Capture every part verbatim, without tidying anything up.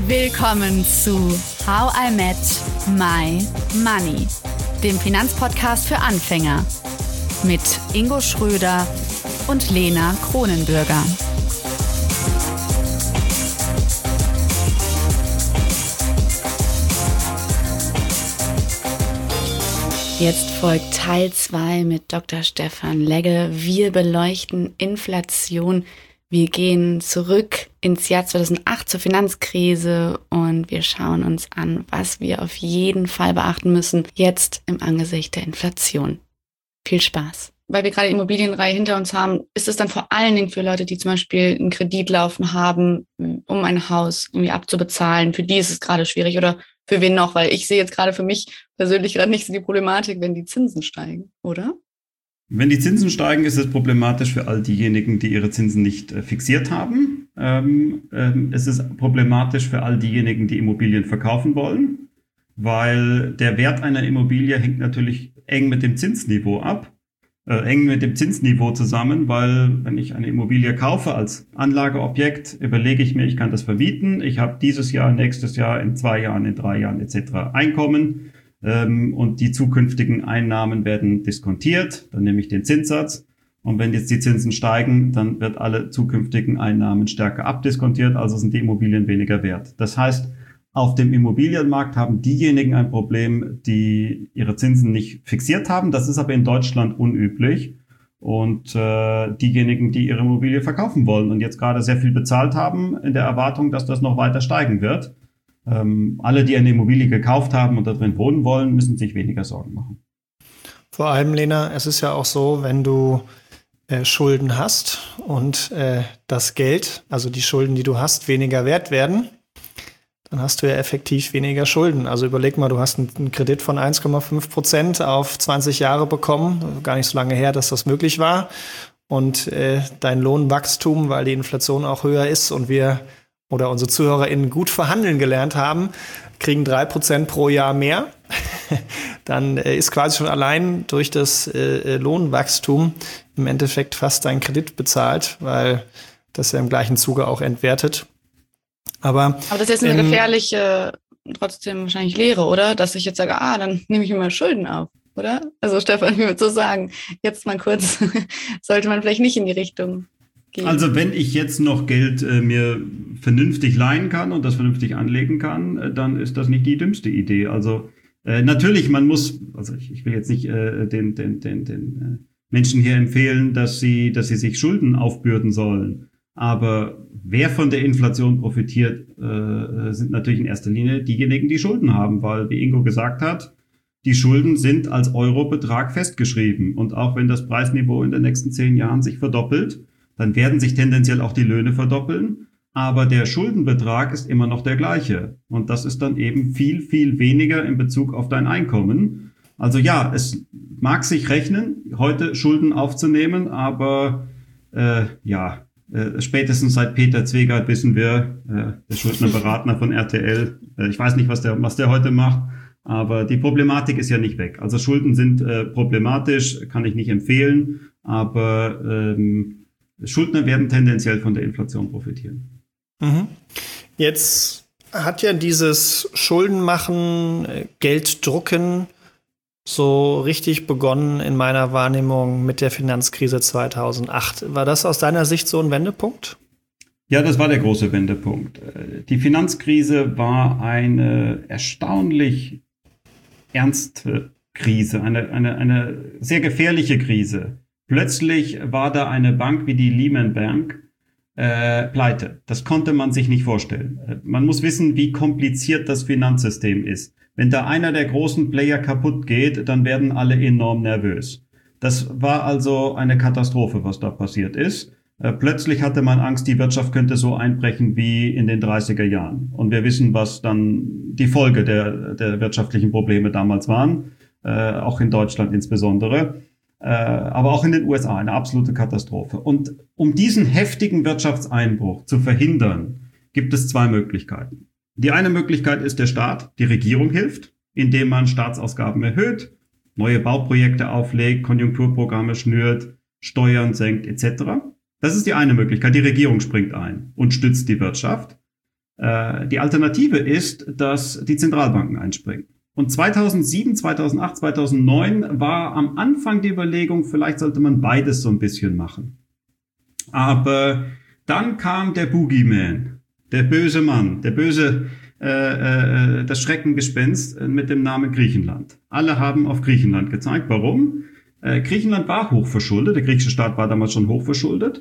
Willkommen zu How I Met My Money, dem Finanzpodcast für Anfänger mit Ingo Schröder und Lena Kronenbürger. Jetzt folgt Teil zwei mit Doktor Stefan Legge. Wir beleuchten Inflation. Wir gehen zurück ins Jahr zweitausendacht zur Finanzkrise und wir schauen uns an, was wir auf jeden Fall beachten müssen, jetzt im Angesicht der Inflation. Viel Spaß. Weil wir gerade die Immobilienreihe hinter uns haben, ist es dann vor allen Dingen für Leute, die zum Beispiel einen Kredit laufen haben, um ein Haus irgendwie abzubezahlen. Für die ist es gerade schwierig oder für wen noch? Weil ich sehe jetzt gerade für mich persönlich gerade nicht so die Problematik, wenn die Zinsen steigen, oder? Wenn die Zinsen steigen, ist es problematisch für all diejenigen, die ihre Zinsen nicht äh, fixiert haben. Ähm, ähm, es ist problematisch für all diejenigen, die Immobilien verkaufen wollen, weil der Wert einer Immobilie hängt natürlich eng mit dem Zinsniveau ab, äh, eng mit dem Zinsniveau zusammen, weil wenn ich eine Immobilie kaufe als Anlageobjekt, überlege ich mir, ich kann das vermieten, ich habe dieses Jahr, nächstes Jahr, in zwei Jahren, in drei Jahren et cetera Einkommen. Und die zukünftigen Einnahmen werden diskontiert, dann nehme ich den Zinssatz und wenn jetzt die Zinsen steigen, dann wird alle zukünftigen Einnahmen stärker abdiskontiert, also sind die Immobilien weniger wert. Das heißt, auf dem Immobilienmarkt haben diejenigen ein Problem, die ihre Zinsen nicht fixiert haben, das ist aber in Deutschland unüblich und äh, diejenigen, die ihre Immobilie verkaufen wollen und jetzt gerade sehr viel bezahlt haben, in der Erwartung, dass das noch weiter steigen wird. Ähm, alle, die eine Immobilie gekauft haben und da drin wohnen wollen, müssen sich weniger Sorgen machen. Vor allem, Lena, es ist ja auch so, wenn du äh, Schulden hast und äh, das Geld, also die Schulden, die du hast, weniger wert werden, dann hast du ja effektiv weniger Schulden. Also überleg mal, du hast einen, einen Kredit von eins Komma fünf Prozent auf zwanzig Jahre bekommen, gar nicht so lange her, dass das möglich war. Und äh, dein Lohnwachstum, weil die Inflation auch höher ist und wir oder unsere ZuhörerInnen gut verhandeln gelernt haben, kriegen drei Prozent pro Jahr mehr, dann äh, ist quasi schon allein durch das äh, Lohnwachstum im Endeffekt fast dein Kredit bezahlt, weil das ja im gleichen Zuge auch entwertet. Aber, Aber das ist jetzt eine ähm, gefährliche, trotzdem wahrscheinlich Lehre, oder? Dass ich jetzt sage, ah, dann nehme ich mir mal Schulden auf, oder? Also Stefan, ich würde so sagen, jetzt mal kurz, sollte man vielleicht nicht in die Richtung gehen. Also wenn ich jetzt noch Geld äh, mir vernünftig leihen kann und das vernünftig anlegen kann, äh, dann ist das nicht die dümmste Idee. Also äh, natürlich, man muss, also ich, ich will jetzt nicht äh, den, den, den, den äh, Menschen hier empfehlen, dass sie, dass sie sich Schulden aufbürden sollen. Aber wer von der Inflation profitiert, äh, sind natürlich in erster Linie diejenigen, die Schulden haben, weil, wie Ingo gesagt hat, die Schulden sind als Eurobetrag festgeschrieben. Und auch wenn das Preisniveau in den nächsten zehn Jahren sich verdoppelt, dann werden sich tendenziell auch die Löhne verdoppeln, aber der Schuldenbetrag ist immer noch der gleiche. Und das ist dann eben viel, viel weniger in Bezug auf dein Einkommen. Also ja, es mag sich rechnen, heute Schulden aufzunehmen, aber äh, ja, äh, spätestens seit Peter Zwegert wissen wir, äh, der Schuldnerberatner von R T L, äh, ich weiß nicht, was der, was der heute macht, aber die Problematik ist ja nicht weg. Also Schulden sind äh, problematisch, kann ich nicht empfehlen, aber ähm, Schuldner werden tendenziell von der Inflation profitieren. Mhm. Jetzt hat ja dieses Schuldenmachen, Gelddrucken so richtig begonnen in meiner Wahrnehmung mit der Finanzkrise zweitausendacht. War das aus deiner Sicht so ein Wendepunkt? Ja, das war der große Wendepunkt. Die Finanzkrise war eine erstaunlich ernste Krise, eine, eine, eine sehr gefährliche Krise. Plötzlich war da eine Bank wie die Lehman Bank äh, pleite. Das konnte man sich nicht vorstellen. Man muss wissen, wie kompliziert das Finanzsystem ist. Wenn da einer der großen Player kaputt geht, dann werden alle enorm nervös. Das war also eine Katastrophe, was da passiert ist. Äh, plötzlich hatte man Angst, die Wirtschaft könnte so einbrechen wie in den dreißiger Jahren. Und wir wissen, was dann die Folge der, der wirtschaftlichen Probleme damals waren, äh, auch in Deutschland insbesondere. Äh, aber auch in den U S A eine absolute Katastrophe. Und um diesen heftigen Wirtschaftseinbruch zu verhindern, gibt es zwei Möglichkeiten. Die eine Möglichkeit ist, der Staat, die Regierung hilft, indem man Staatsausgaben erhöht, neue Bauprojekte auflegt, Konjunkturprogramme schnürt, Steuern senkt et cetera. Das ist die eine Möglichkeit. Die Regierung springt ein und stützt die Wirtschaft. Äh, die Alternative ist, dass die Zentralbanken einspringen. Und zweitausendsieben, zweitausendacht, zweitausendneun war am Anfang die Überlegung, vielleicht sollte man beides so ein bisschen machen. Aber dann kam der Boogeyman, der böse Mann, der böse, äh, äh, das Schreckengespenst mit dem Namen Griechenland. Alle haben auf Griechenland gezeigt. Warum? Äh, Griechenland war hochverschuldet, der griechische Staat war damals schon hochverschuldet.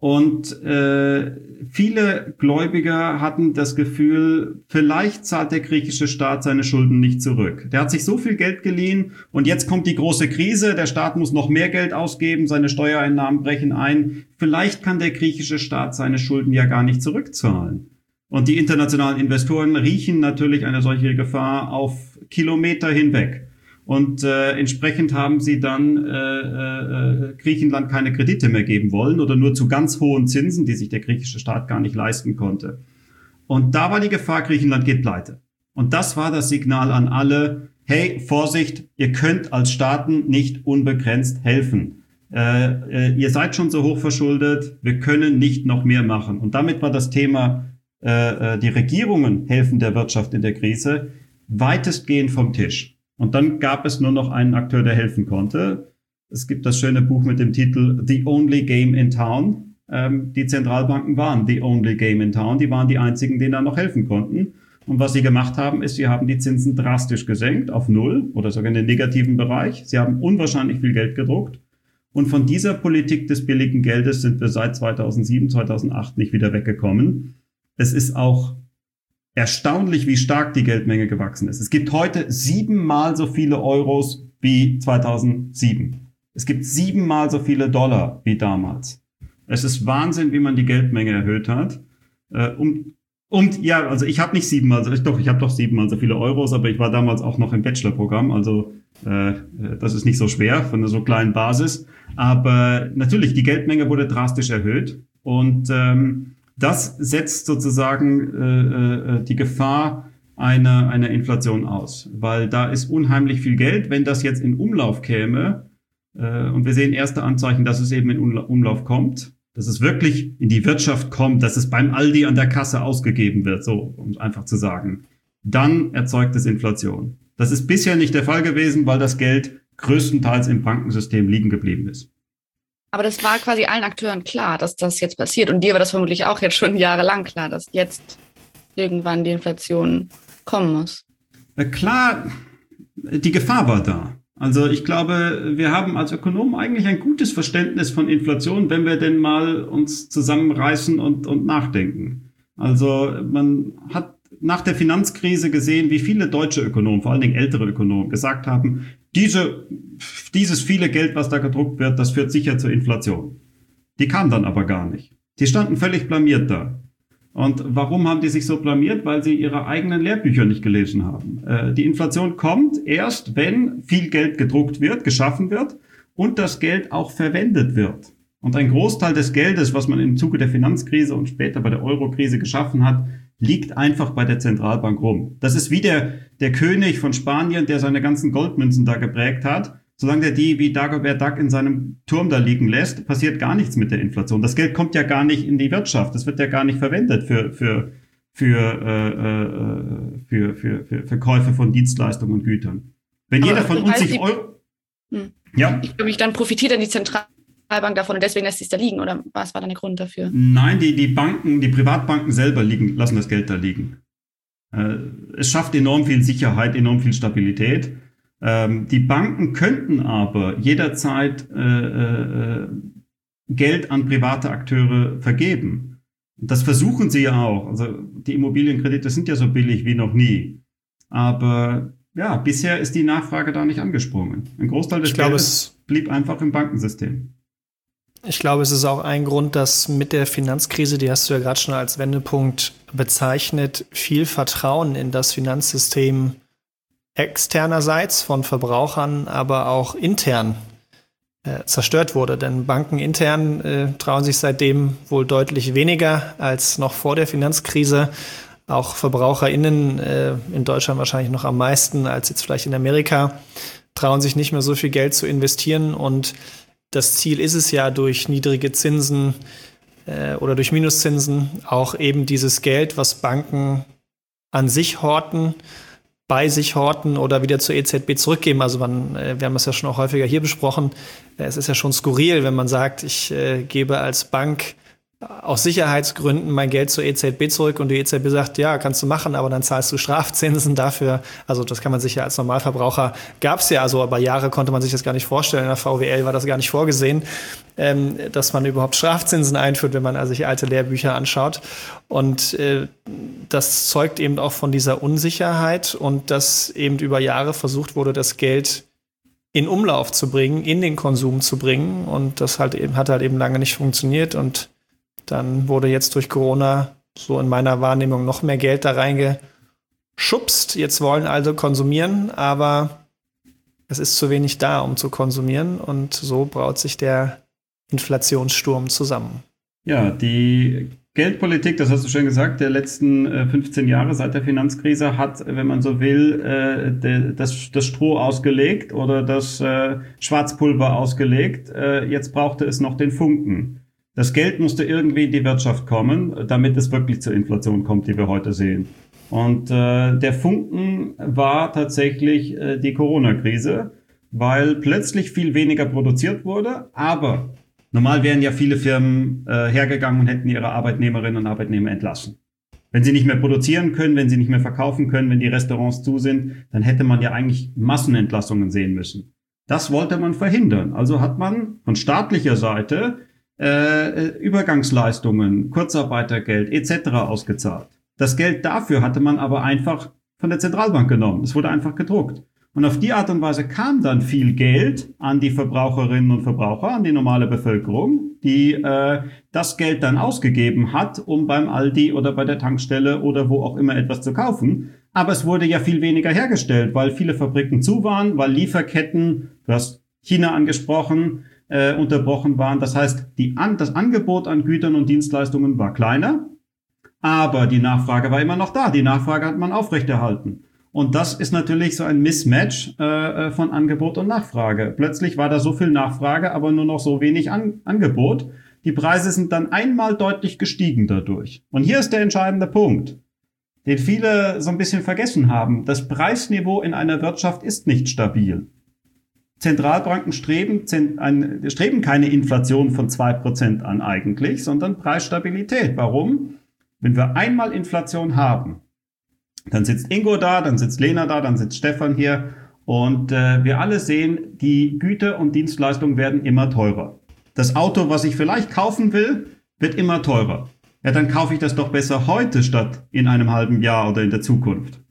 Und äh, viele Gläubiger hatten das Gefühl, vielleicht zahlt der griechische Staat seine Schulden nicht zurück. Der hat sich so viel Geld geliehen und jetzt kommt die große Krise, der Staat muss noch mehr Geld ausgeben, seine Steuereinnahmen brechen ein. Vielleicht kann der griechische Staat seine Schulden ja gar nicht zurückzahlen. Und die internationalen Investoren riechen natürlich eine solche Gefahr auf Kilometer hinweg. Und äh, entsprechend haben sie dann äh, äh, Griechenland keine Kredite mehr geben wollen oder nur zu ganz hohen Zinsen, die sich der griechische Staat gar nicht leisten konnte. Und da war die Gefahr, Griechenland geht pleite. Und das war das Signal an alle, hey, Vorsicht, ihr könnt als Staaten nicht unbegrenzt helfen. Äh, äh, ihr seid schon so hoch verschuldet, wir können nicht noch mehr machen. Und damit war das Thema, äh, die Regierungen helfen der Wirtschaft in der Krise, weitestgehend vom Tisch. Und dann gab es nur noch einen Akteur, der helfen konnte. Es gibt das schöne Buch mit dem Titel The Only Game in Town. Ähm, die Zentralbanken waren the only game in town. Die waren die einzigen, denen da noch helfen konnten. Und was sie gemacht haben, ist, sie haben die Zinsen drastisch gesenkt auf Null oder sogar in den negativen Bereich. Sie haben unwahrscheinlich viel Geld gedruckt. Und von dieser Politik des billigen Geldes sind wir seit zweitausendsieben, zweitausendacht nicht wieder weggekommen. Es ist auch erstaunlich, wie stark die Geldmenge gewachsen ist. Es gibt heute siebenmal so viele Euros wie zweitausendsieben. Es gibt siebenmal so viele Dollar wie damals. Es ist Wahnsinn, wie man die Geldmenge erhöht hat. Äh, um, und ja, also ich habe nicht siebenmal, also ich, doch, ich habe doch siebenmal so viele Euros, aber ich war damals auch noch im Bachelorprogramm, also äh, das ist nicht so schwer von einer so kleinen Basis. Aber natürlich, die Geldmenge wurde drastisch erhöht und ähm, das setzt sozusagen äh, äh, die Gefahr einer, einer Inflation aus, weil da ist unheimlich viel Geld. Wenn das jetzt in Umlauf käme, äh, und wir sehen erste Anzeichen, dass es eben in Umlauf kommt, dass es wirklich in die Wirtschaft kommt, dass es beim Aldi an der Kasse ausgegeben wird, so um es einfach zu sagen, dann erzeugt es Inflation. Das ist bisher nicht der Fall gewesen, weil das Geld größtenteils im Bankensystem liegen geblieben ist. Aber das war quasi allen Akteuren klar, dass das jetzt passiert. Und dir war das vermutlich auch jetzt schon jahrelang klar, dass jetzt irgendwann die Inflation kommen muss. Klar, die Gefahr war da. Also ich glaube, wir haben als Ökonomen eigentlich ein gutes Verständnis von Inflation, wenn wir denn mal uns zusammenreißen und, und nachdenken. Also man hat nach der Finanzkrise gesehen, wie viele deutsche Ökonomen, vor allen Dingen ältere Ökonomen, gesagt haben, diese, dieses viele Geld, was da gedruckt wird, das führt sicher zur Inflation. Die kam dann aber gar nicht. Die standen völlig blamiert da. Und warum haben die sich so blamiert? Weil sie ihre eigenen Lehrbücher nicht gelesen haben. Äh, die Inflation kommt erst, wenn viel Geld gedruckt wird, geschaffen wird und das Geld auch verwendet wird. Und ein Großteil des Geldes, was man im Zuge der Finanzkrise und später bei der Eurokrise geschaffen hat, liegt einfach bei der Zentralbank rum. Das ist wie der, der König von Spanien, der seine ganzen Goldmünzen da geprägt hat. Solange der die wie Dagobert Duck in seinem Turm da liegen lässt, passiert gar nichts mit der Inflation. Das Geld kommt ja gar nicht in die Wirtschaft. Das wird ja gar nicht verwendet für, für, für, äh, für, für, für, für Käufe von Dienstleistungen und Gütern. Wenn Aber jeder von uns sich Euro... Hm. Ja? Ich glaube, dann profitiert dann die Zentralbank davon und deswegen lässt sie es da liegen. Oder was war dann der Grund dafür? Nein, die, die Banken, die Privatbanken selber liegen, lassen das Geld da liegen. Äh, es schafft enorm viel Sicherheit, enorm viel Stabilität. Ähm, die Banken könnten aber jederzeit äh, äh, Geld an private Akteure vergeben. Das versuchen sie ja auch. Also die Immobilienkredite sind ja so billig wie noch nie. Aber ja, bisher ist die Nachfrage da nicht angesprungen. Ein Großteil des Geldes blieb einfach im Bankensystem. Ich glaube, es ist auch ein Grund, dass mit der Finanzkrise, die hast du ja gerade schon als Wendepunkt bezeichnet, viel Vertrauen in das Finanzsystem externerseits von Verbrauchern, aber auch intern äh, zerstört wurde. Denn Banken intern äh, trauen sich seitdem wohl deutlich weniger als noch vor der Finanzkrise. Auch VerbraucherInnen äh, in Deutschland wahrscheinlich noch am meisten als jetzt vielleicht in Amerika, trauen sich nicht mehr so viel Geld zu investieren. Und das Ziel ist es ja, durch niedrige Zinsen äh, oder durch Minuszinsen auch eben dieses Geld, was Banken an sich horten, bei sich horten oder wieder zur E Z B zurückgeben. Also man, wir haben es ja schon auch häufiger hier besprochen, es ist ja schon skurril, wenn man sagt, ich äh, gebe als Bank aus Sicherheitsgründen mein Geld zur E Z B zurück und die E Z B sagt, ja, kannst du machen, aber dann zahlst du Strafzinsen dafür. Also das kann man sich ja als Normalverbraucher, gab es ja, also über Jahre konnte man sich das gar nicht vorstellen. In der V W L war das gar nicht vorgesehen, ähm, dass man überhaupt Strafzinsen einführt, wenn man also sich alte Lehrbücher anschaut. Und äh, das zeugt eben auch von dieser Unsicherheit und dass eben über Jahre versucht wurde, das Geld in Umlauf zu bringen, in den Konsum zu bringen. Und das halt eben, hat halt eben lange nicht funktioniert. Und dann wurde jetzt durch Corona so in meiner Wahrnehmung noch mehr Geld da reingeschubst. Jetzt wollen also konsumieren, aber es ist zu wenig da, um zu konsumieren. Und so braut sich der Inflationssturm zusammen. Ja, die Geldpolitik, das hast du schon gesagt, der letzten äh, fünfzehn Jahre seit der Finanzkrise hat, wenn man so will, äh, de, das, das Stroh ausgelegt oder das äh, Schwarzpulver ausgelegt. Äh, jetzt brauchte es noch den Funken. Das Geld musste irgendwie in die Wirtschaft kommen, damit es wirklich zur Inflation kommt, die wir heute sehen. Und äh, der Funken war tatsächlich äh, die Corona-Krise, weil plötzlich viel weniger produziert wurde. Aber normal wären ja viele Firmen äh, hergegangen und hätten ihre Arbeitnehmerinnen und Arbeitnehmer entlassen. Wenn sie nicht mehr produzieren können, wenn sie nicht mehr verkaufen können, wenn die Restaurants zu sind, dann hätte man ja eigentlich Massenentlassungen sehen müssen. Das wollte man verhindern. Also hat man von staatlicher Seite Äh, Übergangsleistungen, Kurzarbeitergeld et cetera ausgezahlt. Das Geld dafür hatte man aber einfach von der Zentralbank genommen. Es wurde einfach gedruckt. Und auf die Art und Weise kam dann viel Geld an die Verbraucherinnen und Verbraucher, an die normale Bevölkerung, die äh, das Geld dann ausgegeben hat, um beim Aldi oder bei der Tankstelle oder wo auch immer etwas zu kaufen. Aber es wurde ja viel weniger hergestellt, weil viele Fabriken zu waren, weil Lieferketten, du hast China angesprochen, Äh, unterbrochen waren. Das heißt, die an, das Angebot an Gütern und Dienstleistungen war kleiner, aber die Nachfrage war immer noch da. Die Nachfrage hat man aufrechterhalten. Und das ist natürlich so ein Mismatch äh, von Angebot und Nachfrage. Plötzlich war da so viel Nachfrage, aber nur noch so wenig an, Angebot. Die Preise sind dann einmal deutlich gestiegen dadurch. Und hier ist der entscheidende Punkt, den viele so ein bisschen vergessen haben. Das Preisniveau in einer Wirtschaft ist nicht stabil. Zentralbanken streben, streben keine Inflation von zwei Prozent an eigentlich, sondern Preisstabilität. Warum? Wenn wir einmal Inflation haben, dann sitzt Ingo da, dann sitzt Lena da, dann sitzt Stefan hier und äh, wir alle sehen, die Güter und Dienstleistungen werden immer teurer. Das Auto, was ich vielleicht kaufen will, wird immer teurer. Ja, dann kaufe ich das doch besser heute statt in einem halben Jahr oder in der Zukunft.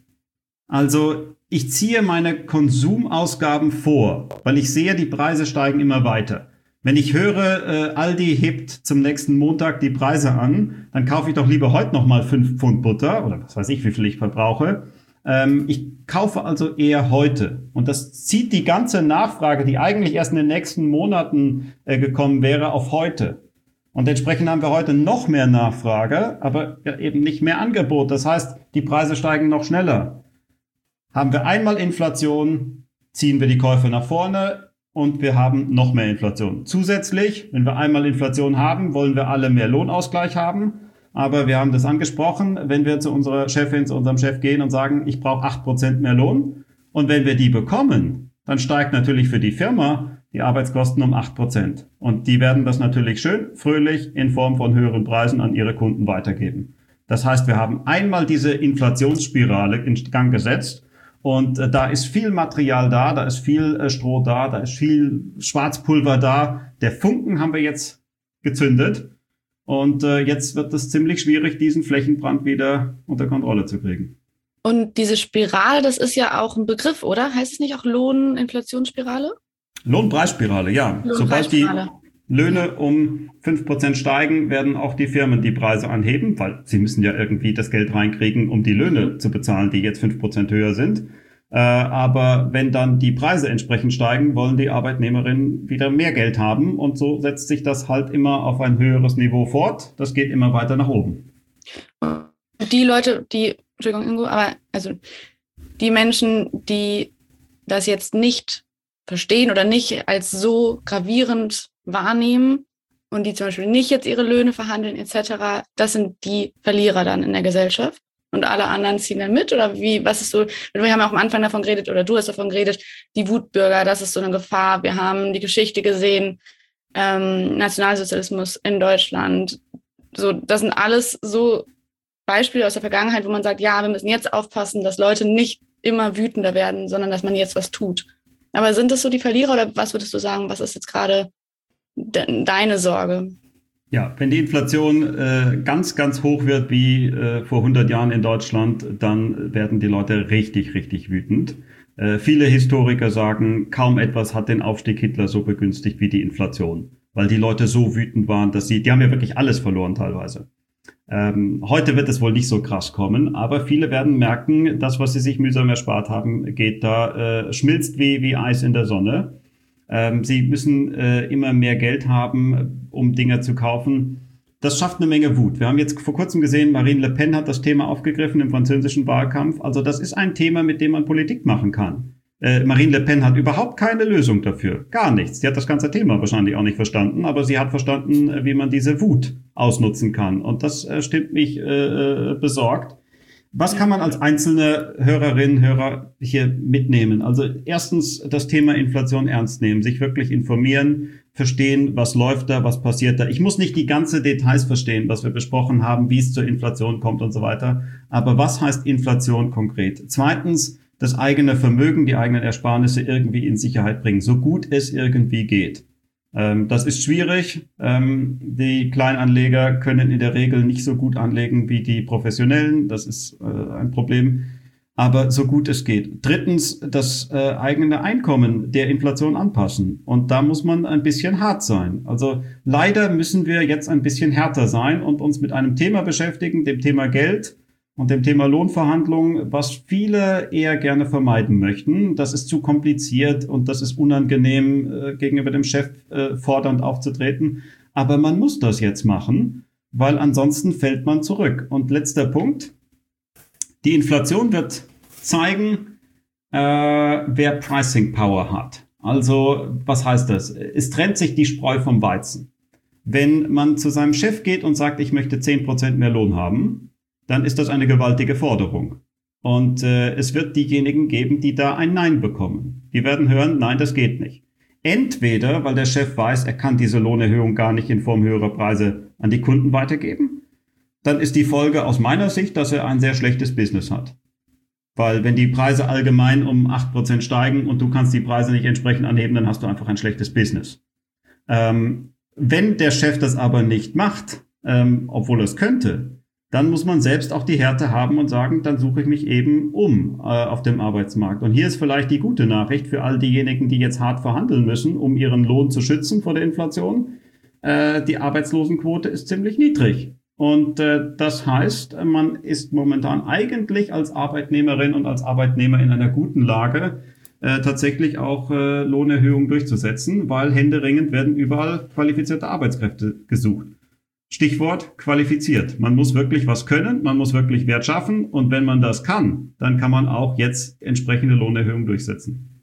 Also ich ziehe meine Konsumausgaben vor, weil ich sehe, die Preise steigen immer weiter. Wenn ich höre, äh, Aldi hebt zum nächsten Montag die Preise an, dann kaufe ich doch lieber heute nochmal fünf Pfund Butter oder was weiß ich, wie viel ich verbrauche. Ähm, ich kaufe also eher heute. Und das zieht die ganze Nachfrage, die eigentlich erst in den nächsten Monaten äh, gekommen wäre, auf heute. Und entsprechend haben wir heute noch mehr Nachfrage, aber ja, eben nicht mehr Angebot. Das heißt, die Preise steigen noch schneller. Haben wir einmal Inflation, ziehen wir die Käufe nach vorne und wir haben noch mehr Inflation. Zusätzlich, wenn wir einmal Inflation haben, wollen wir alle mehr Lohnausgleich haben. Aber wir haben das angesprochen, wenn wir zu unserer Chefin, zu unserem Chef gehen und sagen, ich brauche acht Prozent mehr Lohn. Und wenn wir die bekommen, dann steigt natürlich für die Firma die Arbeitskosten um acht Prozent. Und die werden das natürlich schön fröhlich in Form von höheren Preisen an ihre Kunden weitergeben. Das heißt, wir haben einmal diese Inflationsspirale in Gang gesetzt. Und äh, da ist viel Material da, da ist viel äh, Stroh da, da ist viel Schwarzpulver da. Der Funken haben wir jetzt gezündet. Und äh, jetzt wird es ziemlich schwierig, diesen Flächenbrand wieder unter Kontrolle zu kriegen. Und diese Spirale, das ist ja auch ein Begriff, oder? Heißt es nicht auch Lohn-Inflationsspirale? Lohnpreisspirale, ja. Sobald die Löhne um fünf Prozent steigen, werden auch die Firmen die Preise anheben, weil sie müssen ja irgendwie das Geld reinkriegen, um die Löhne zu bezahlen, die jetzt fünf Prozent höher sind. Äh, aber wenn dann die Preise entsprechend steigen, wollen die Arbeitnehmerinnen wieder mehr Geld haben. Und so setzt sich das halt immer auf ein höheres Niveau fort. Das geht immer weiter nach oben. Die Leute, die, Entschuldigung, Ingo, aber also die Menschen, die das jetzt nicht verstehen oder nicht als so gravierend wahrnehmen, und die zum Beispiel nicht jetzt ihre Löhne verhandeln et cetera, das sind die Verlierer dann in der Gesellschaft und alle anderen ziehen dann mit? Oder wie, was ist so, wir haben ja auch am Anfang davon geredet, oder du hast davon geredet, die Wutbürger, das ist so eine Gefahr. Wir haben die Geschichte gesehen, ähm, Nationalsozialismus in Deutschland. So, das sind alles so Beispiele aus der Vergangenheit, wo man sagt, ja, wir müssen jetzt aufpassen, dass Leute nicht immer wütender werden, sondern dass man jetzt was tut. Aber sind das so die Verlierer oder was würdest du sagen, was ist jetzt gerade de- deine Sorge? Ja, wenn die Inflation äh, ganz, ganz hoch wird wie äh, vor hundert Jahren in Deutschland, dann werden die Leute richtig, richtig wütend. Äh, viele Historiker sagen, kaum etwas hat den Aufstieg Hitler so begünstigt wie die Inflation, weil die Leute so wütend waren, dass sie, die haben ja wirklich alles verloren teilweise. Ähm, heute wird es wohl nicht so krass kommen, aber viele werden merken, das, was sie sich mühsam erspart haben, geht da, äh, schmilzt wie, wie Eis in der Sonne. Ähm, sie müssen äh, immer mehr Geld haben, um Dinge zu kaufen. Das schafft eine Menge Wut. Wir haben jetzt vor kurzem gesehen, Marine Le Pen hat das Thema aufgegriffen im französischen Wahlkampf. Also das ist ein Thema, mit dem man Politik machen kann. Äh, Marine Le Pen hat überhaupt keine Lösung dafür. Gar nichts. Sie hat das ganze Thema wahrscheinlich auch nicht verstanden, aber sie hat verstanden, wie man diese Wut ausnutzen kann. Und das äh, stimmt mich äh, besorgt. Was kann man als einzelne Hörerin, Hörer hier mitnehmen? Also erstens das Thema Inflation ernst nehmen, sich wirklich informieren, verstehen, was läuft da, was passiert da. Ich muss nicht die ganze Details verstehen, was wir besprochen haben, wie es zur Inflation kommt und so weiter. Aber was heißt Inflation konkret? Zweitens, das eigene Vermögen, die eigenen Ersparnisse irgendwie in Sicherheit bringen, so gut es irgendwie geht. Ähm, das ist schwierig. Ähm, die Kleinanleger können in der Regel nicht so gut anlegen wie die Professionellen. Das ist äh, ein Problem. Aber so gut es geht. Drittens, das äh, eigene Einkommen der Inflation anpassen. Und da muss man ein bisschen hart sein. Also leider müssen wir jetzt ein bisschen härter sein und uns mit einem Thema beschäftigen, dem Thema Geld und dem Thema Lohnverhandlungen, was viele eher gerne vermeiden möchten. Das ist zu kompliziert und das ist unangenehm, äh, gegenüber dem Chef äh, fordernd aufzutreten. Aber man muss das jetzt machen, weil ansonsten fällt man zurück. Und letzter Punkt. Die Inflation wird zeigen, äh, wer Pricing Power hat. Also, was heißt das? Es trennt sich die Spreu vom Weizen. Wenn man zu seinem Chef geht und sagt, ich möchte zehn Prozent mehr Lohn haben, dann ist das eine gewaltige Forderung. Und äh, es wird diejenigen geben, die da ein Nein bekommen. Die werden hören, nein, das geht nicht. Entweder, weil der Chef weiß, er kann diese Lohnerhöhung gar nicht in Form höherer Preise an die Kunden weitergeben, dann ist die Folge aus meiner Sicht, dass er ein sehr schlechtes Business hat. Weil wenn die Preise allgemein um acht Prozent steigen und du kannst die Preise nicht entsprechend anheben, dann hast du einfach ein schlechtes Business. Ähm, wenn der Chef das aber nicht macht, ähm, obwohl er es könnte, dann muss man selbst auch die Härte haben und sagen, dann suche ich mich eben um äh, auf dem Arbeitsmarkt. Und hier ist vielleicht die gute Nachricht für all diejenigen, die jetzt hart verhandeln müssen, um ihren Lohn zu schützen vor der Inflation. Äh, die Arbeitslosenquote ist ziemlich niedrig. Und äh, das heißt, man ist momentan eigentlich als Arbeitnehmerin und als Arbeitnehmer in einer guten Lage, äh, tatsächlich auch äh, Lohnerhöhungen durchzusetzen, weil händeringend werden überall qualifizierte Arbeitskräfte gesucht. Stichwort qualifiziert. Man muss wirklich was können, man muss wirklich Wert schaffen und wenn man das kann, dann kann man auch jetzt entsprechende Lohnerhöhungen durchsetzen.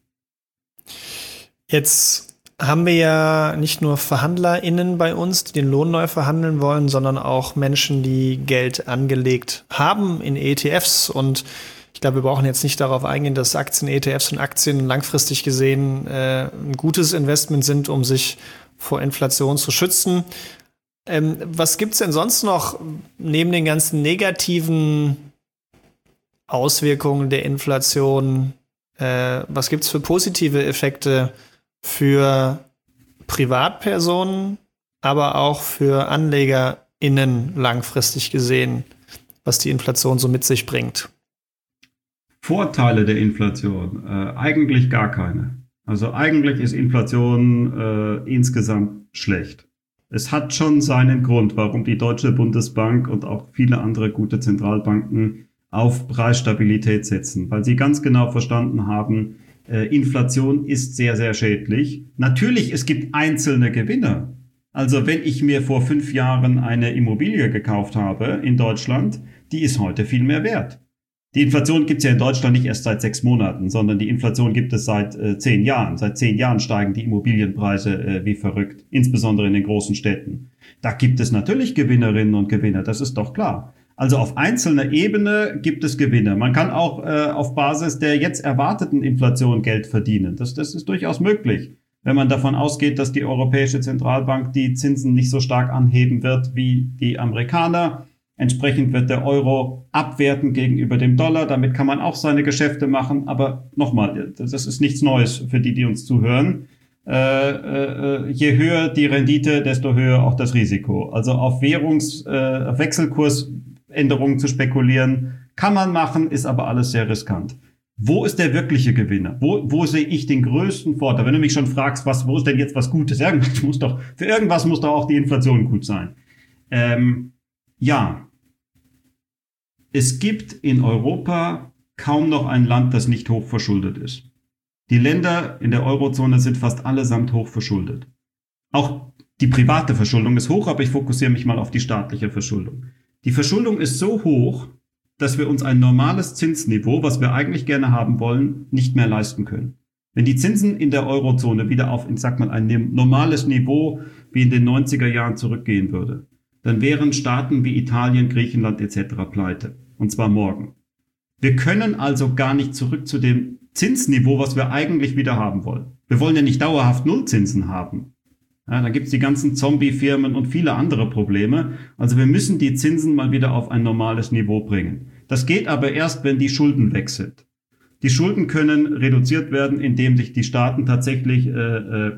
Jetzt haben wir ja nicht nur VerhandlerInnen bei uns, die den Lohn neu verhandeln wollen, sondern auch Menschen, die Geld angelegt haben in E T Fs. Und ich glaube, wir brauchen jetzt nicht darauf eingehen, dass Aktien, E T Fs und Aktien langfristig gesehen äh, ein gutes Investment sind, um sich vor Inflation zu schützen. Ähm, was gibt's denn sonst noch neben den ganzen negativen Auswirkungen der Inflation? Äh, was gibt's für positive Effekte für Privatpersonen, aber auch für AnlegerInnen langfristig gesehen, was die Inflation so mit sich bringt? Vorteile der Inflation? Äh, eigentlich gar keine. Also eigentlich ist Inflation äh, insgesamt schlecht. Es hat schon seinen Grund, warum die Deutsche Bundesbank und auch viele andere gute Zentralbanken auf Preisstabilität setzen, weil sie ganz genau verstanden haben, äh, Inflation ist sehr, sehr schädlich. Natürlich, es gibt einzelne Gewinner. Also wenn ich mir vor fünf Jahren eine Immobilie gekauft habe in Deutschland, die ist heute viel mehr wert. Die Inflation gibt es ja in Deutschland nicht erst seit sechs Monaten, sondern die Inflation gibt es seit äh, zehn Jahren. Seit zehn Jahren steigen die Immobilienpreise äh, wie verrückt, insbesondere in den großen Städten. Da gibt es natürlich Gewinnerinnen und Gewinner, das ist doch klar. Also auf einzelner Ebene gibt es Gewinner. Man kann auch äh, auf Basis der jetzt erwarteten Inflation Geld verdienen. Das, das ist durchaus möglich, wenn man davon ausgeht, dass die Europäische Zentralbank die Zinsen nicht so stark anheben wird wie die Amerikaner. Entsprechend wird der Euro abwerten gegenüber dem Dollar. Damit kann man auch seine Geschäfte machen. Aber nochmal, das ist nichts Neues für die, die uns zuhören. Äh, äh, je höher die Rendite, desto höher auch das Risiko. Also auf Währungs-, äh, auf Wechselkursänderungen zu spekulieren, kann man machen, ist aber alles sehr riskant. Wo ist der wirkliche Gewinner? Wo, wo sehe ich den größten Vorteil? Wenn du mich schon fragst, was, wo ist denn jetzt was Gutes? Irgendwas muss doch, für irgendwas muss doch auch die Inflation gut sein. Ähm, ja. Es gibt in Europa kaum noch ein Land, das nicht hochverschuldet ist. Die Länder in der Eurozone sind fast allesamt hochverschuldet. Auch die private Verschuldung ist hoch, aber ich fokussiere mich mal auf die staatliche Verschuldung. Die Verschuldung ist so hoch, dass wir uns ein normales Zinsniveau, was wir eigentlich gerne haben wollen, nicht mehr leisten können. Wenn die Zinsen in der Eurozone wieder auf, ich sag mal, ein normales Niveau wie in den neunziger Jahren zurückgehen würde, dann wären Staaten wie Italien, Griechenland et cetera pleite. Und zwar morgen. Wir können also gar nicht zurück zu dem Zinsniveau, was wir eigentlich wieder haben wollen. Wir wollen ja nicht dauerhaft Nullzinsen haben. Ja, da gibt's die ganzen Zombie-Firmen und viele andere Probleme. Also wir müssen die Zinsen mal wieder auf ein normales Niveau bringen. Das geht aber erst, wenn die Schulden weg sind. Die Schulden können reduziert werden, indem sich die Staaten tatsächlich äh, äh,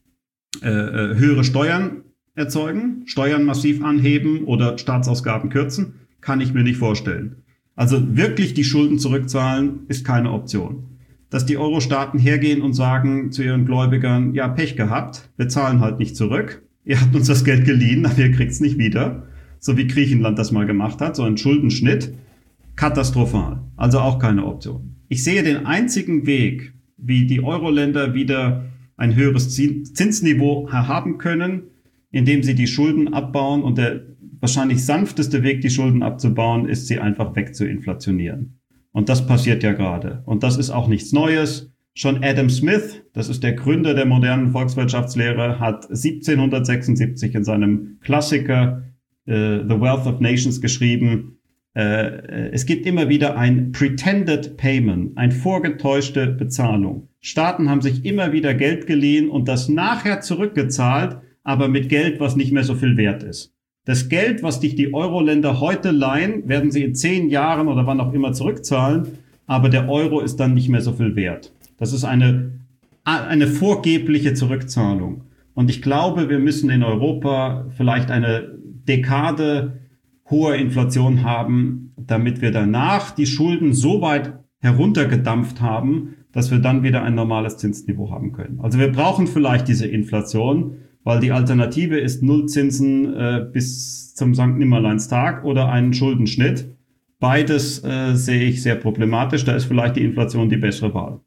äh, höhere Steuern erzeugen, Steuern massiv anheben oder Staatsausgaben kürzen. Kann ich mir nicht vorstellen. Also wirklich die Schulden zurückzahlen ist keine Option. Dass die Euro-Staaten hergehen und sagen zu ihren Gläubigern, ja, Pech gehabt, wir zahlen halt nicht zurück. Ihr habt uns das Geld geliehen, aber ihr kriegt's nicht wieder. So wie Griechenland das mal gemacht hat, so ein Schuldenschnitt. Katastrophal. Also auch keine Option. Ich sehe den einzigen Weg, wie die Euro-Länder wieder ein höheres Zinsniveau haben können, indem sie die Schulden abbauen, und der wahrscheinlich sanfteste Weg, die Schulden abzubauen, ist, sie einfach wegzuinflationieren. Und das passiert ja gerade. Und das ist auch nichts Neues. Schon Adam Smith, das ist der Gründer der modernen Volkswirtschaftslehre, hat siebzehnhundertsechsundsiebzig in seinem Klassiker äh, The Wealth of Nations geschrieben, äh, es gibt immer wieder ein pretended payment, ein vorgetäuschte Bezahlung. Staaten haben sich immer wieder Geld geliehen und das nachher zurückgezahlt, aber mit Geld, was nicht mehr so viel wert ist. Das Geld, was dich die Euro-Länder heute leihen, werden sie in zehn Jahren oder wann auch immer zurückzahlen, aber der Euro ist dann nicht mehr so viel wert. Das ist eine, eine vorgebliche Zurückzahlung. Und ich glaube, wir müssen in Europa vielleicht eine Dekade hoher Inflation haben, damit wir danach die Schulden so weit heruntergedampft haben, dass wir dann wieder ein normales Zinsniveau haben können. Also wir brauchen vielleicht diese Inflation, weil die Alternative ist Nullzinsen äh, bis zum Sankt Nimmerleinstag oder einen Schuldenschnitt. Beides äh, sehe ich sehr problematisch. Da ist vielleicht die Inflation die bessere Wahl.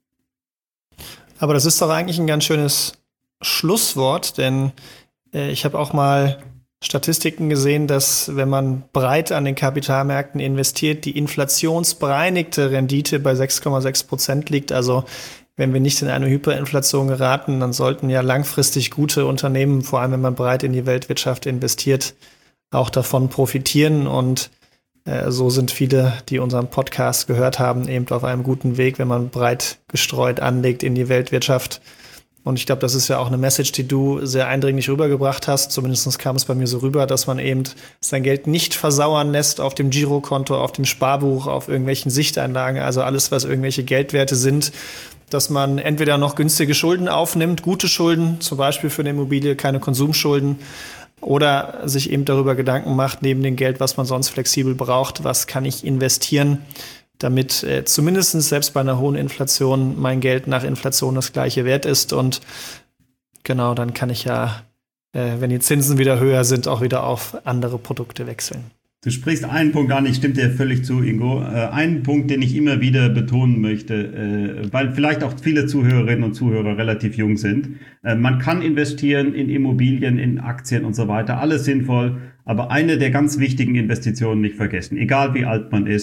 Aber das ist doch eigentlich ein ganz schönes Schlusswort, denn äh, ich habe auch mal Statistiken gesehen, dass wenn man breit an den Kapitalmärkten investiert, die inflationsbereinigte Rendite bei sechs Komma sechs Prozent liegt. Also wenn wir nicht in eine Hyperinflation geraten, dann sollten ja langfristig gute Unternehmen, vor allem wenn man breit in die Weltwirtschaft investiert, auch davon profitieren. Und äh, so sind viele, die unseren Podcast gehört haben, eben auf einem guten Weg, wenn man breit gestreut anlegt in die Weltwirtschaft. Und ich glaube, das ist ja auch eine Message, die du sehr eindringlich rübergebracht hast. Zumindest kam es bei mir so rüber, dass man eben sein Geld nicht versauern lässt auf dem Girokonto, auf dem Sparbuch, auf irgendwelchen Sichteinlagen, also alles, was irgendwelche Geldwerte sind, dass man entweder noch günstige Schulden aufnimmt, gute Schulden, zum Beispiel für eine Immobilie, keine Konsumschulden, oder sich eben darüber Gedanken macht, neben dem Geld, was man sonst flexibel braucht, was kann ich investieren, damit äh, zumindest selbst bei einer hohen Inflation mein Geld nach Inflation das gleiche wert ist. Und genau, dann kann ich ja, äh, wenn die Zinsen wieder höher sind, auch wieder auf andere Produkte wechseln. Du sprichst einen Punkt an, ich stimme dir völlig zu, Ingo. Äh, einen Punkt, den ich immer wieder betonen möchte, äh, weil vielleicht auch viele Zuhörerinnen und Zuhörer relativ jung sind. Äh, man kann investieren in Immobilien, in Aktien und so weiter, alles sinnvoll. Aber eine der ganz wichtigen Investitionen nicht vergessen, egal wie alt man ist,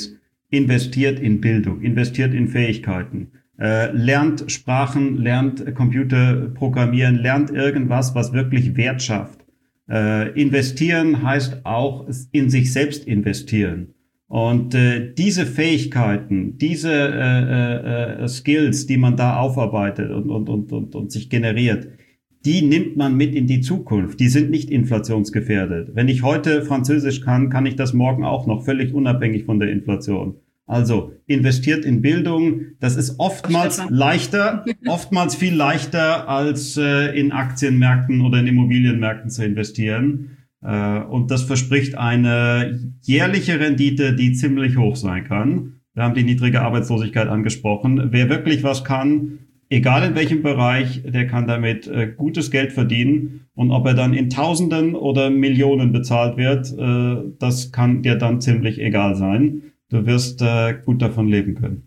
investiert in Bildung, investiert in Fähigkeiten, äh, lernt Sprachen, lernt Computer programmieren, lernt irgendwas, was wirklich Wert schafft. Äh, investieren heißt auch in sich selbst investieren. Und äh, diese Fähigkeiten, diese äh, äh, Skills, die man da aufarbeitet und, und, und, und, und sich generiert, die nimmt man mit in die Zukunft. Die sind nicht inflationsgefährdet. Wenn ich heute Französisch kann, kann ich das morgen auch noch, völlig unabhängig von der Inflation. Also investiert in Bildung. Das ist oftmals leichter, oftmals viel leichter, als äh, in Aktienmärkten oder in Immobilienmärkten zu investieren. Äh, und das verspricht eine jährliche Rendite, die ziemlich hoch sein kann. Wir haben die niedrige Arbeitslosigkeit angesprochen. Wer wirklich was kann, egal in welchem Bereich, der kann damit äh, gutes Geld verdienen. Und ob er dann in Tausenden oder Millionen bezahlt wird, äh, das kann dir dann ziemlich egal sein. Du wirst äh, gut davon leben können.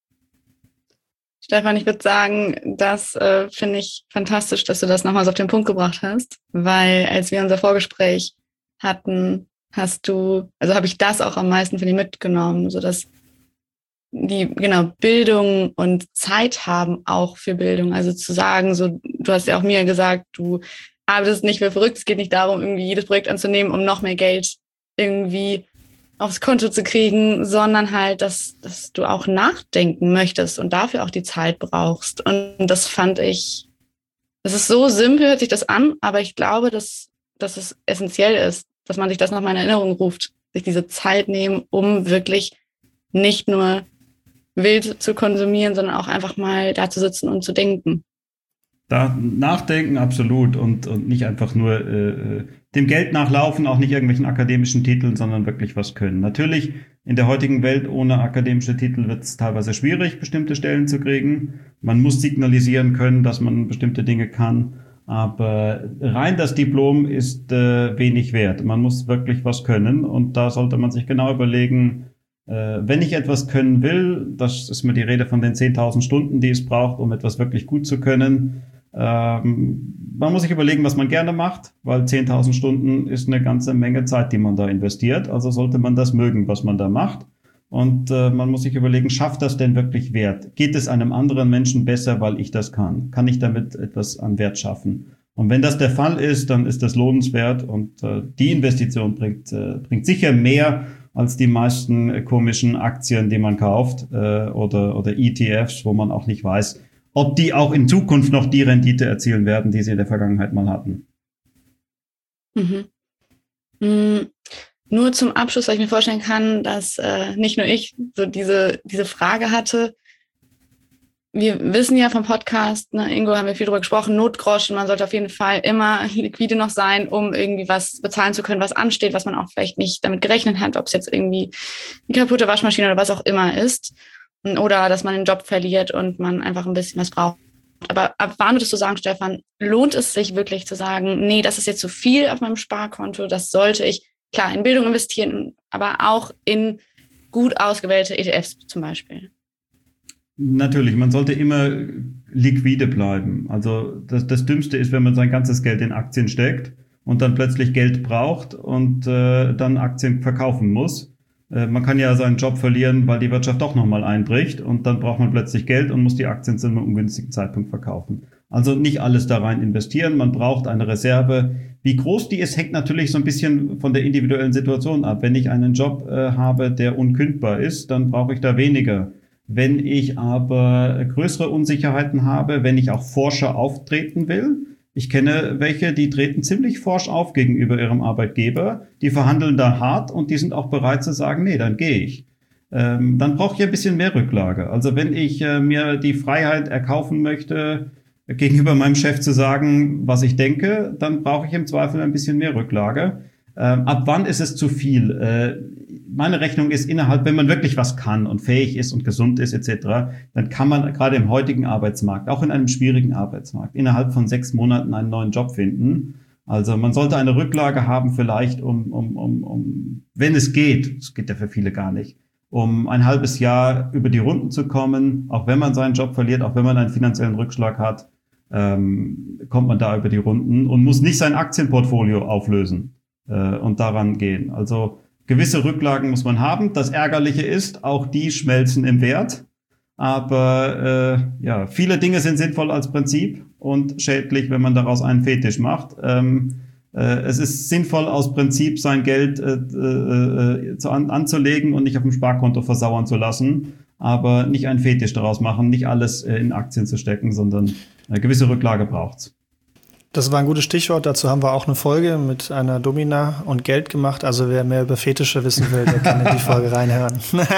Stefan, ich würde sagen, das äh, finde ich fantastisch, dass du das nochmals auf den Punkt gebracht hast, weil als wir unser Vorgespräch hatten, hast du, also habe ich das auch am meisten für dich mitgenommen, so dass die, genau, Bildung und Zeit haben auch für Bildung. Also zu sagen, so, du hast ja auch mir gesagt, du arbeitest nicht für verrückt. Es geht nicht darum, irgendwie jedes Projekt anzunehmen, um noch mehr Geld irgendwie aufs Konto zu kriegen, sondern halt, dass, dass du auch nachdenken möchtest und dafür auch die Zeit brauchst. Und das fand ich, das ist so simpel, hört sich das an, aber ich glaube, dass, dass es essentiell ist, dass man sich das nochmal in Erinnerung ruft, sich diese Zeit nehmen, um wirklich nicht nur wild zu konsumieren, sondern auch einfach mal da zu sitzen und zu denken. Da nachdenken, absolut. Und, und nicht einfach nur äh, dem Geld nachlaufen, auch nicht irgendwelchen akademischen Titeln, sondern wirklich was können. Natürlich, in der heutigen Welt ohne akademische Titel wird es teilweise schwierig, bestimmte Stellen zu kriegen. Man muss signalisieren können, dass man bestimmte Dinge kann. Aber rein das Diplom ist äh, wenig wert. Man muss wirklich was können. Und da sollte man sich genau überlegen, äh, wenn ich etwas können will, das ist mir die Rede von den zehntausend Stunden, die es braucht, um etwas wirklich gut zu können. Ähm, man muss sich überlegen, was man gerne macht, weil zehntausend Stunden ist eine ganze Menge Zeit, die man da investiert. Also sollte man das mögen, was man da macht. Und äh, man muss sich überlegen, schafft das denn wirklich Wert? Geht es einem anderen Menschen besser, weil ich das kann? Kann ich damit etwas an Wert schaffen? Und wenn das der Fall ist, dann ist das lohnenswert und äh, die Investition bringt, äh, bringt sicher mehr als die meisten äh, komischen Aktien, die man kauft äh, oder, oder E T Fs, wo man auch nicht weiß, ob die auch in Zukunft noch die Rendite erzielen werden, die sie in der Vergangenheit mal hatten. Mhm. Mhm. Nur zum Abschluss, weil ich mir vorstellen kann, dass äh, nicht nur ich so diese, diese Frage hatte. Wir wissen ja vom Podcast, ne, Ingo, haben wir viel drüber gesprochen, Notgroschen, man sollte auf jeden Fall immer liquide noch sein, um irgendwie was bezahlen zu können, was ansteht, was man auch vielleicht nicht damit gerechnet hat, ob es jetzt irgendwie eine kaputte Waschmaschine oder was auch immer ist. Oder dass man den Job verliert und man einfach ein bisschen was braucht. Aber ab wann würdest du sagen, Stefan, lohnt es sich wirklich zu sagen, nee, das ist jetzt zu viel auf meinem Sparkonto, das sollte ich, klar, in Bildung investieren, aber auch in gut ausgewählte E T Fs zum Beispiel? Natürlich, man sollte immer liquide bleiben. Also das, das Dümmste ist, wenn man sein ganzes Geld in Aktien steckt und dann plötzlich Geld braucht und äh, dann Aktien verkaufen muss. Man kann ja seinen Job verlieren, weil die Wirtschaft doch nochmal einbricht und dann braucht man plötzlich Geld und muss die Aktien zu einem ungünstigen Zeitpunkt verkaufen. Also nicht alles da rein investieren, man braucht eine Reserve. Wie groß die ist, hängt natürlich so ein bisschen von der individuellen Situation ab. Wenn ich einen Job äh, habe, der unkündbar ist, dann brauche ich da weniger. Wenn ich aber größere Unsicherheiten habe, wenn ich auch forscher auftreten will, ich kenne welche, die treten ziemlich forsch auf gegenüber ihrem Arbeitgeber. Die verhandeln da hart und die sind auch bereit zu sagen, nee, dann gehe ich. Ähm, dann brauche ich ein bisschen mehr Rücklage. Also wenn ich äh, mir die Freiheit erkaufen möchte, gegenüber meinem Chef zu sagen, was ich denke, dann brauche ich im Zweifel ein bisschen mehr Rücklage. Ähm, ab wann ist es zu viel? Äh, meine Rechnung ist innerhalb, wenn man wirklich was kann und fähig ist und gesund ist et cetera, dann kann man gerade im heutigen Arbeitsmarkt, auch in einem schwierigen Arbeitsmarkt, innerhalb von sechs Monaten einen neuen Job finden. Also man sollte eine Rücklage haben vielleicht, um, um, um, um, wenn es geht, es geht ja für viele gar nicht, um ein halbes Jahr über die Runden zu kommen, auch wenn man seinen Job verliert, auch wenn man einen finanziellen Rückschlag hat, ähm, kommt man da über die Runden und muss nicht sein Aktienportfolio auflösen äh, und daran gehen. Also gewisse Rücklagen muss man haben. Das Ärgerliche ist, auch die schmelzen im Wert. Aber äh, ja, viele Dinge sind sinnvoll als Prinzip und schädlich, wenn man daraus einen Fetisch macht. Ähm, äh, es ist sinnvoll, aus Prinzip sein Geld äh, äh, zu an, anzulegen und nicht auf dem Sparkonto versauern zu lassen, aber nicht einen Fetisch daraus machen, nicht alles äh, in Aktien zu stecken, sondern eine gewisse Rücklage braucht's. Das war ein gutes Stichwort. Dazu haben wir auch eine Folge mit einer Domina und Geld gemacht. Also wer mehr über Fetische wissen will, der kann in die Folge reinhören.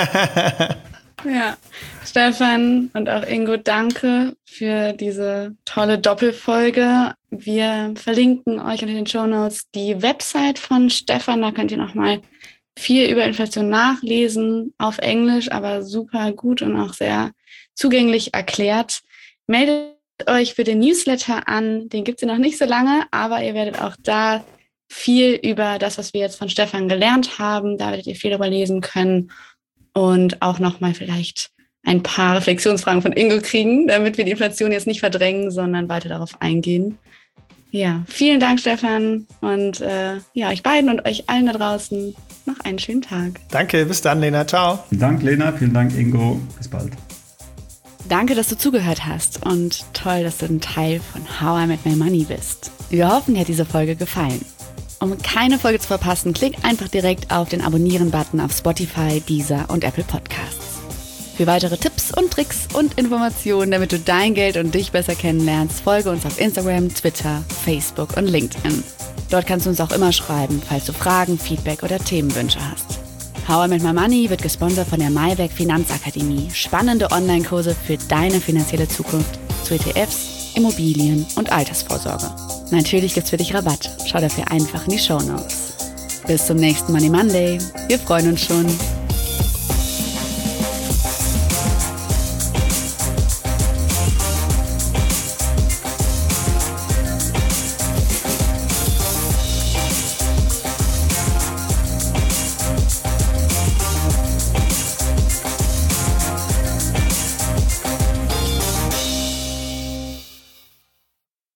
Ja, Stefan und auch Ingo, danke für diese tolle Doppelfolge. Wir verlinken euch in den Shownotes die Website von Stefan. Da könnt ihr nochmal viel über Inflation nachlesen, auf Englisch, aber super gut und auch sehr zugänglich erklärt. Meldet euch für den Newsletter an. Den gibt es ja noch nicht so lange, aber ihr werdet auch da viel über das, was wir jetzt von Stefan gelernt haben, da werdet ihr viel darüber lesen können und auch nochmal vielleicht ein paar Reflexionsfragen von Ingo kriegen, damit wir die Inflation jetzt nicht verdrängen, sondern weiter darauf eingehen. Ja, vielen Dank, Stefan, und äh, ja, euch beiden und euch allen da draußen noch einen schönen Tag. Danke, bis dann, Lena. Ciao. Vielen Dank, Lena. Vielen Dank, Ingo. Bis bald. Danke, dass du zugehört hast und toll, dass du ein Teil von How I Met My Money bist. Wir hoffen, dir hat diese Folge gefallen. Um keine Folge zu verpassen, klick einfach direkt auf den Abonnieren-Button auf Spotify, Deezer und Apple Podcasts. Für weitere Tipps und Tricks und Informationen, damit du dein Geld und dich besser kennenlernst, folge uns auf Instagram, Twitter, Facebook und LinkedIn. Dort kannst du uns auch immer schreiben, falls du Fragen, Feedback oder Themenwünsche hast. How I Met My Money wird gesponsert von der Maiwerk Finanzakademie. Spannende Online-Kurse für deine finanzielle Zukunft zu E T Fs, Immobilien und Altersvorsorge. Natürlich gibt's für dich Rabatt. Schau dafür einfach in die Shownotes. Bis zum nächsten Money Monday. Wir freuen uns schon.